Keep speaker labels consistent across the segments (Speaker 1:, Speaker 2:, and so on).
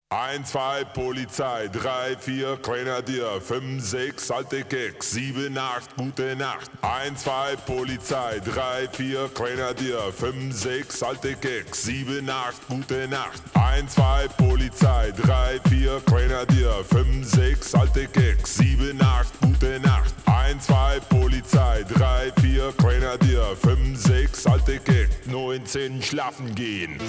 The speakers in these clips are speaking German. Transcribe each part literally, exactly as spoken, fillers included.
Speaker 1: eins, zwei, Polizei, drei, vier, Grenadier, fünf, sechs, alte Keks, sieben, acht, gute Nacht. eins, zwei, Polizei, drei, vier, Grenadier, fünf, sechs, alte Keks, sieben, acht, gute Nacht. eins, zwei, Polizei, drei, vier, Grenadier, fünf, sechs, alte Keks, sieben, acht, gute Nacht. eins, zwei, Polizei, drei, vier, Grenadier, fünf, sechs, alte Keks, neunzehn, schlafen gehen.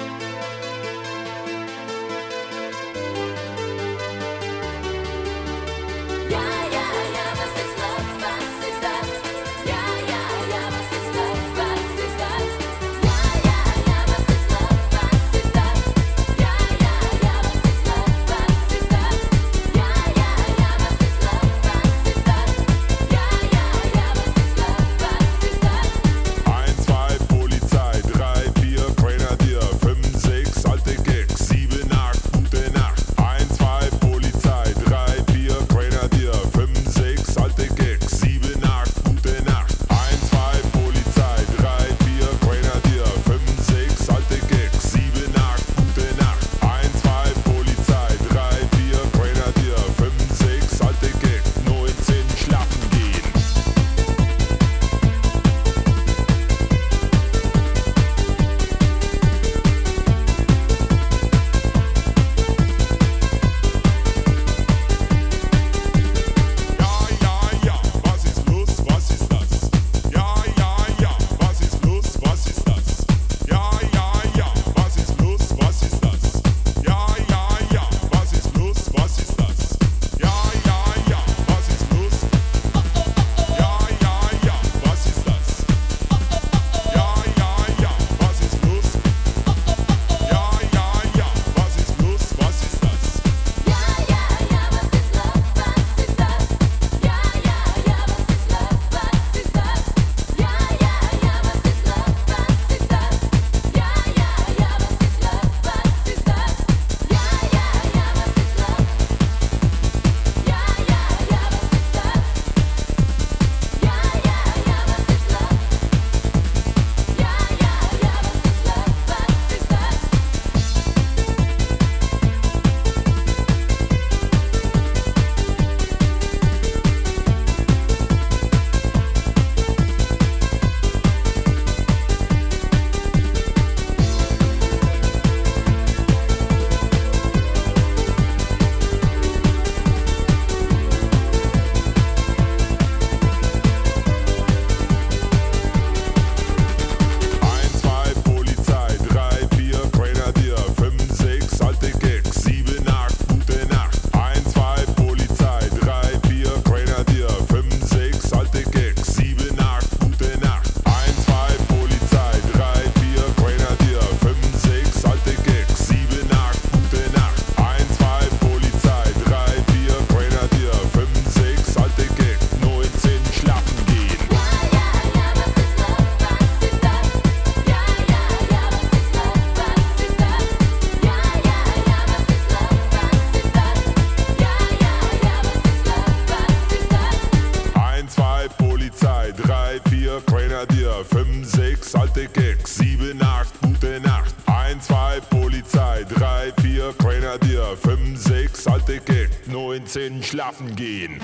Speaker 1: fünf, sechs, alte Keks, sieben, acht, gute Nacht. eins, zwei, Polizei, drei, vier, Grenadier, fünf, sechs, alte Keks, neunzehn, schlafen gehen.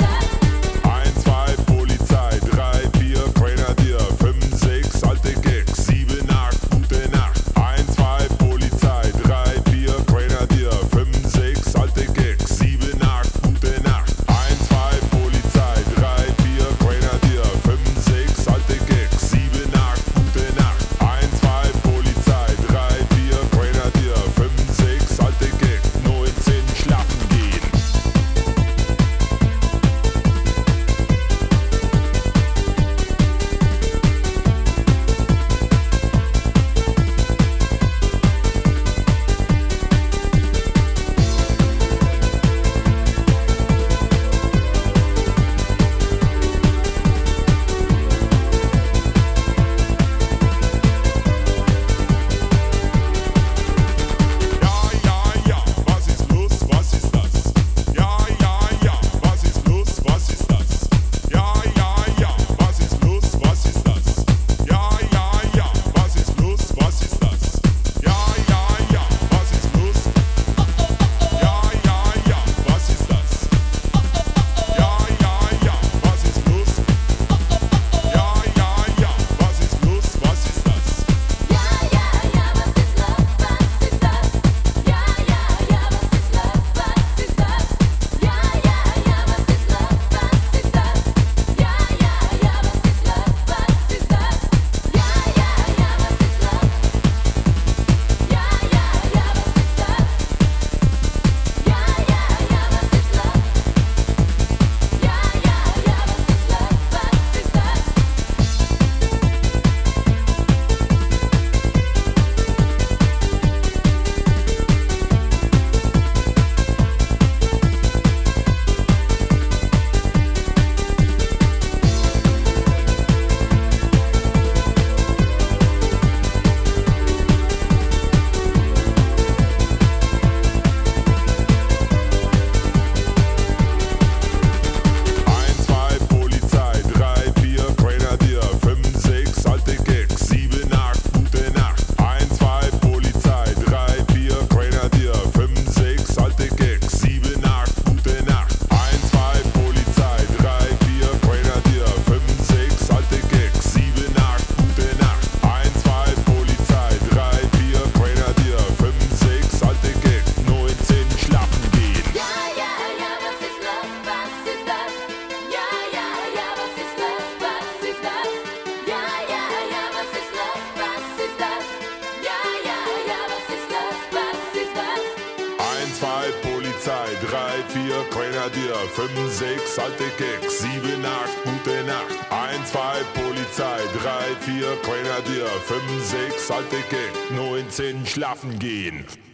Speaker 1: Polizei, drei, vier, Grenadier, fünf, sechs, alte Keks. Polizei, drei, vier, Grenadier, fünf, sechs, alte Keks, sieben, acht, gute Nacht. eins, zwei, Polizei, drei, vier, Grenadier, fünf, sechs, alte Keks, neunzehn, schlafen gehen.